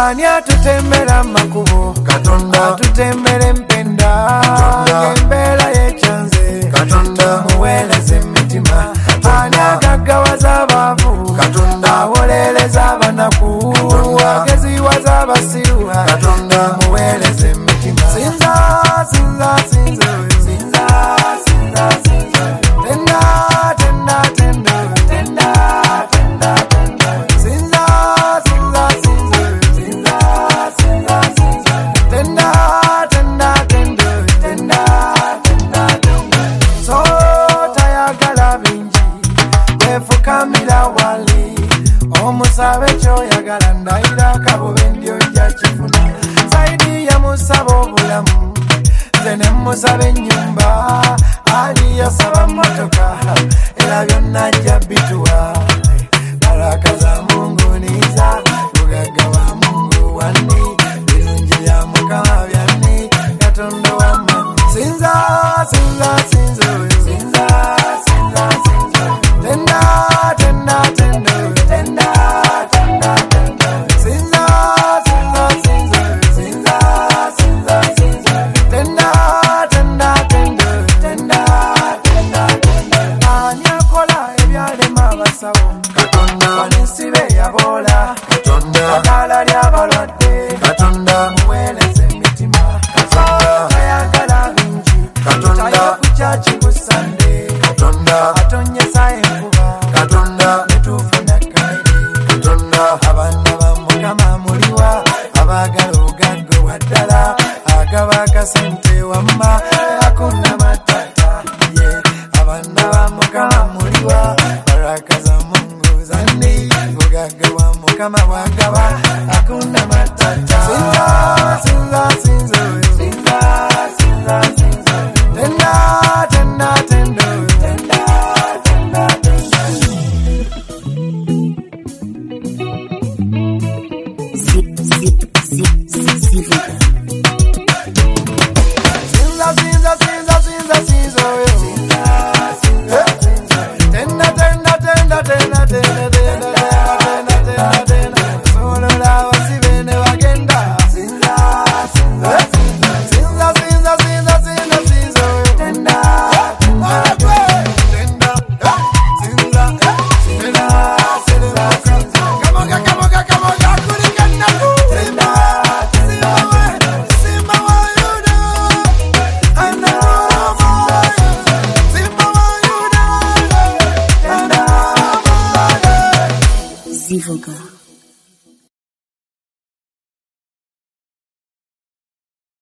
Ani atutembera makubo Katonda atutembera empenda embeera y'ekyanze Katonda muweereze emitima ani agaggawaza abaavu awolereza abanaku ageziwaza abasiruwa muweereze emitima sinza sinza sinza sinza sinza sinza tenda tenda tenda tenda tenda tenda sinza sinza sinza sinza sinza sinza tenda tenda tenda tenda tenda tenda so tayagala bingi wefukamira wali omusabe kyoyagala ndayira kabobe ndyojja kifuna saidi ya musaba obulamu nze ne musaba ennyumba ali yasaba motoka era byonna ajja bituwa baraka za Mungu niza bugagga wa Mungu wani birungi bya Mukama byani Katonda wamma sinza sinza sinza sinza sinza sinza tenda tenda tenda tenda tenda tenda sinza sinza sinza sinza sinza sinza tenda tenda tenda tenda tenda tenda ani akola ebyalema abasawo Katonda wanisibe yabola Katonda akala lyabalwadde Katonda muweereze emitima ayagala bingi Katonda tayo ku kyaki ku Sande Katonda atonyesa enkuba Katonda netufuna kamere Katonda abaana ba Mukama muliwa abaagala ogaggo waddala agaba akasente wamma akuna matata ye abaana ba Mukama muliwa baraka za Mungu zanni ogagga wa Mukama bwagaba akuna matata sinza sinza sinza sinza sinza sinza tenda tenda tenda tenda tenda tenda sinza sinza sinza sinza sinza sinza sinza sinza tenda tenda tenda tenda tenda tenda tenda tenda tenda solo la wasibene wagenda sinza sinza sinza sinza sinza sinza sinza sinza tenda tenda tenda sinza sinza sinza come on kuligana tenda simba wa yuda ana simba wa yuda tenda Zivoga.